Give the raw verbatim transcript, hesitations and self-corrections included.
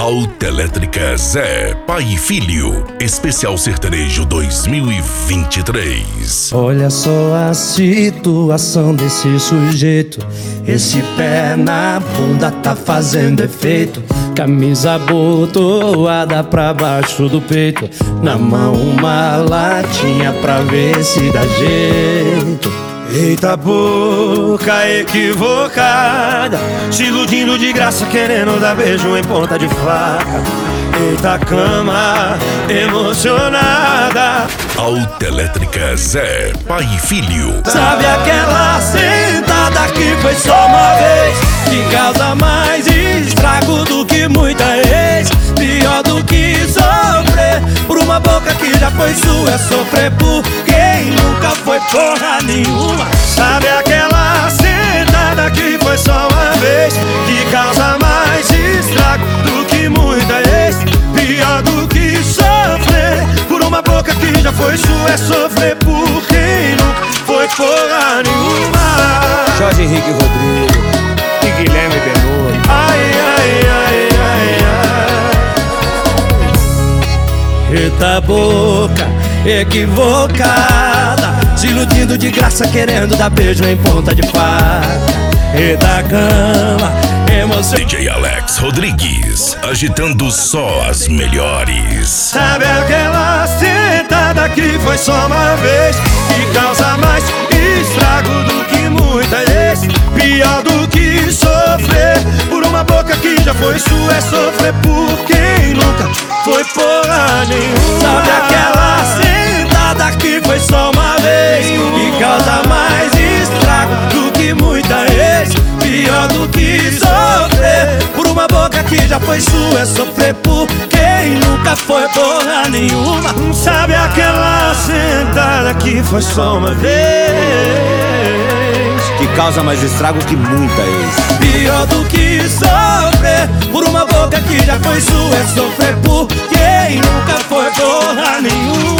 Autoelétrica Zé, pai e filho, especial sertanejo dois mil e vinte e três. Olha só a situação desse sujeito. Esse pé na bunda tá fazendo efeito. Camisa abotoada pra baixo do peito. Na mão uma latinha pra ver se dá jeito. Eita boca equivocada, se iludindo de graça, querendo dar beijo em ponta de faca. Eita cama emocionada. Autoelétrica Zé, pai e filho. Sabe aquela sentada que foi só uma vez, que causa mais estrago do que muita ex. Pior do que sofrer por uma boca que já foi sua, é sofrer por quem nunca foi porra nenhuma. Sabe aquela sentada que foi só uma vez, que causa mais estrago do que muita ex. Pior do que sofrer por uma boca que já foi sua, é sofrer por quem nunca foi porra nenhuma. Jorge Henrique Rodrigo e Guilherme Benuto. Ai, ai, ai, ai, ai. Eita boca equivocada, se iludindo de graça, querendo dar beijo em ponta de faca. Eita cama emocionada. D J Alex Rodrigues, agitando só as melhores. Sabe aquela sentada que foi só uma vez, que causa mais estrago do que muita ex. Pior do que sofrer por uma boca que já foi sua, é sofrer por quem nunca foi porra nenhuma. Sabe aquela sentada que foi só uma vez, que causa mais estrago do que muita ex. Pior do que sofrer por uma boca que já foi sua, é sofrer por quem nunca foi porra nenhuma. Sabe aquela sentada que foi só uma vez, que causa mais estrago que muita ex. pior do que sofrer por uma boca que já foi sua, é sofrer por quem nunca foi porra nenhuma.